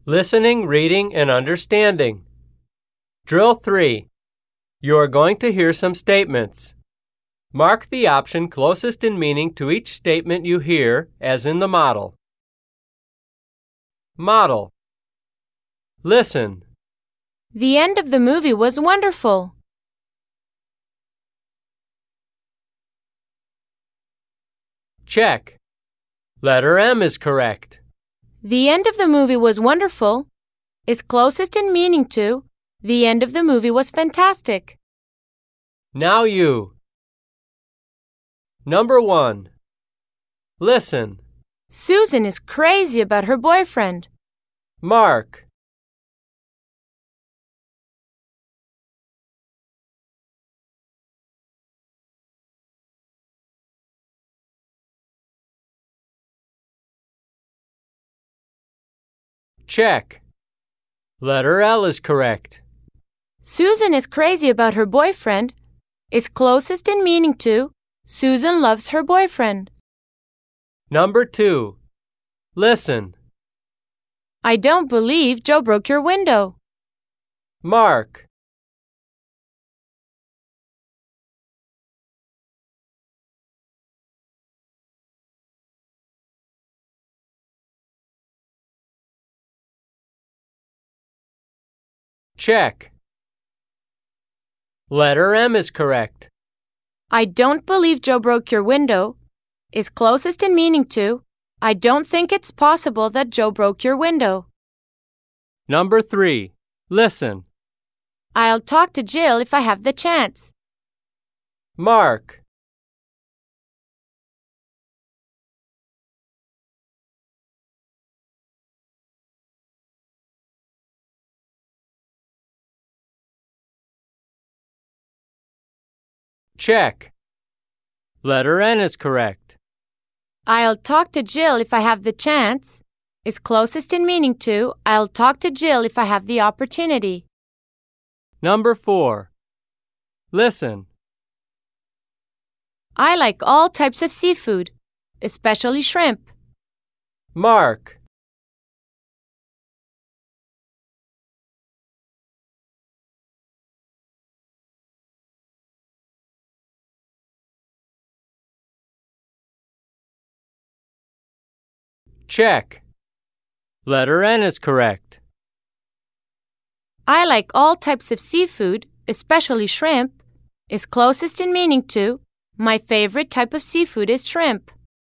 Listening, reading, and understanding. Drill 3. You are going to hear some statements. Mark the option closest in meaning to each statement you hear, as in the model. Model. Listen. The end of the movie was wonderful. Check. Letter M is correct. The end of the movie was wonderful is closest in meaning to the end of the movie was fantastic. Now you. Number 1. Listen. Susan is crazy about her boyfriend. Mark. Check. Letter L is correct. Susan is crazy about her boyfriend is closest in meaning to Susan loves her boyfriend. Number 2. Listen. I don't believe Joe broke your window. Mark. Check. Letter M is correct. I don't believe Joe broke your window is closest in meaning to I don't think it's possible that Joe broke your window. Number 3. Listen. I'll talk to Jill if I have the chance. Mark. Check. Letter N is correct. I'll talk to Jill if I have the chance is closest in meaning to I'll talk to Jill if I have the opportunity. Number 4. Listen. I like all types of seafood, especially shrimp. Mark. Check. Letter N is correct. I like all types of seafood, especially shrimp, is closest in meaning to my favorite type of seafood is shrimp.